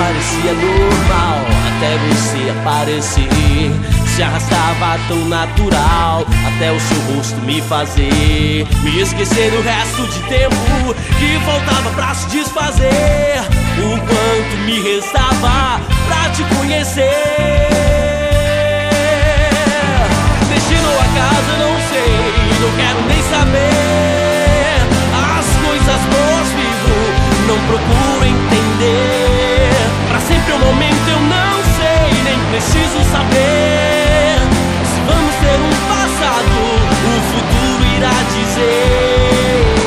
parecia normal, até você aparecer. Se arrastava tão natural, até o seu rosto me fazer me esquecer do resto de tempo que faltava pra se desfazer. O quanto me restava pra te conhecer. Destino ou acaso eu não sei, não quero nem saber. As coisas boas vivo, não procuro entender. Pra sempre o momento eu não sei, nem preciso saber. Se vamos ter um passado, o futuro irá dizer.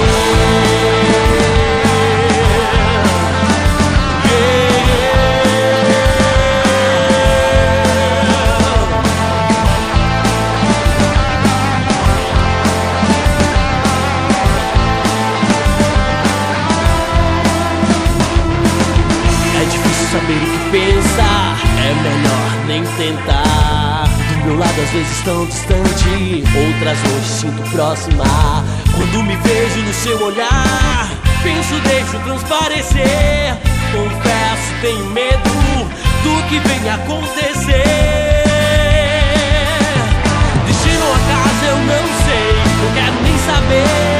Saber o que pensar, é melhor nem tentar. Do meu lado às vezes tão distante, outras longe sinto próxima. Quando me vejo no seu olhar, penso, deixo transparecer. Confesso, tenho medo do que vem acontecer. Destino ou acaso eu não sei, não quero nem saber.